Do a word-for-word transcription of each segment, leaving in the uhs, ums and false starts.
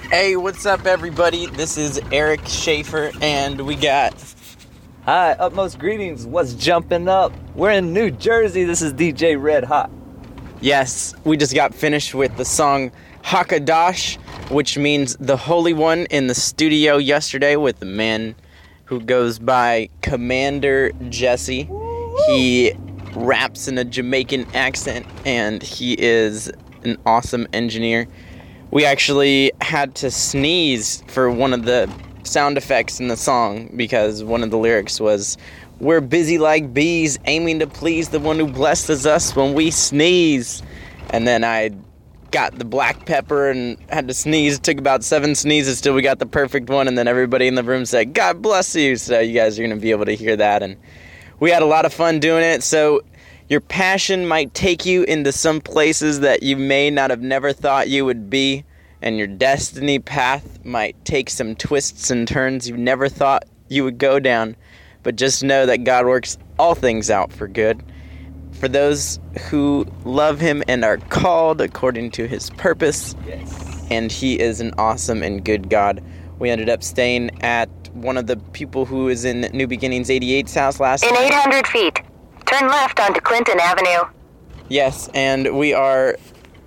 Hey, what's up, everybody? This is Eric Schaefer, and we got... Hi, utmost greetings. What's jumping up? We're in New Jersey. This is D J Red Hot. Yes, we just got finished with the song Hakadash, which means the Holy One, in the studio yesterday with the man who goes by Commander Jesse. He raps in a Jamaican accent, and he is an awesome engineer. We actually had to sneeze for one of the sound effects in the song because one of the lyrics was, "We're busy like bees, aiming to please the one who blesses us when we sneeze." And then I got the black pepper and had to sneeze. It took about seven sneezes till we got the perfect one, and then everybody in the room said, "God bless you." So you guys are going to be able to hear that. And we had a lot of fun doing it. So your passion might take you into some places that you may not have never thought you would be, and your destiny path might take some twists and turns you never thought you would go down. But just know that God works all things out for good, for those who love Him and are called according to His purpose. Yes. And He is an awesome and good God. We ended up staying at one of the people who is in New Beginnings eighty-eight's house last In night. eight hundred feet, turn left onto Clinton Avenue. Yes, and we are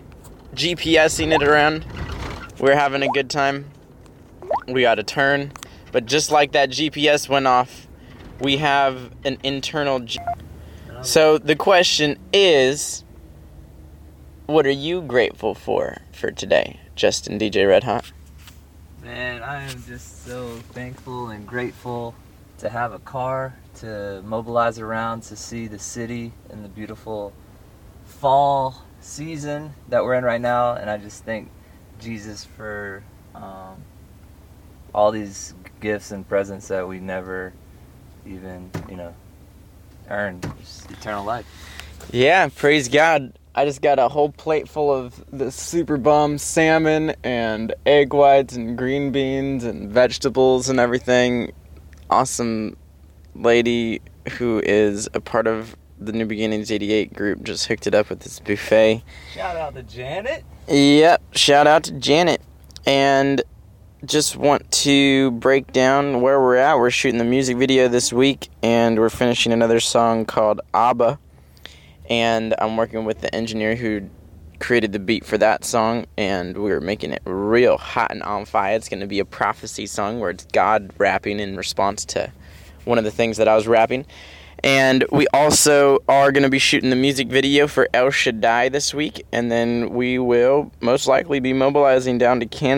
GPSing it around. We're having a good time. We got a turn. But just like that G P S went off, we have an internal G- So the question is, what are you grateful for for today, Justin D J Red Hot? Man, I am just so thankful and grateful to have a car to mobilize around to see the city in the beautiful fall season that we're in right now. And I just thank Jesus for um, all these gifts and presents that we never even, you know, earned. Just eternal life. Yeah, praise God. I just got a whole plate full of the super bomb salmon and egg whites and green beans and vegetables and everything. Awesome lady who is a part of the New Beginnings eighty-eight group just hooked it up with this buffet. Shout out to Janet. Yep, shout out to Janet. And just want to break down where we're at. We're shooting the music video this week, and we're finishing another song called Abba. And I'm working with the engineer who created the beat for that song, and we're making it real hot and on fire. It's going to be a prophecy song where it's God rapping in response to one of the things that I was rapping. And we also are going to be shooting the music video for El Shaddai this week, and then we will most likely be mobilizing down to Kansas